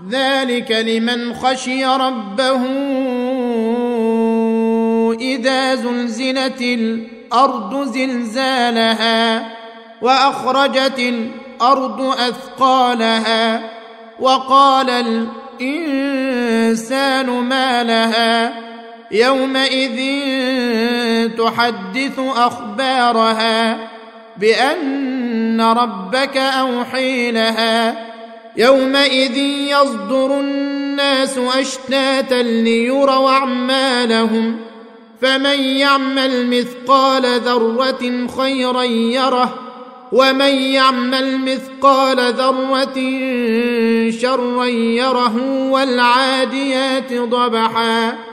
ذلك لمن خشي ربه. إذا زلزلت الأرض زلزالها وأخرجت الأرض أثقالها وقال الإنسان ما لها يومئذ تحدث أخبارها بأن ربك أوحي لها. يومئذ يصدر الناس أشتاتا ليروا أعمالهم فمن يعمل مثقال ذرة خيرا يره ومن يعمل مثقال ذرة شرا يره. والعاديات ضبحا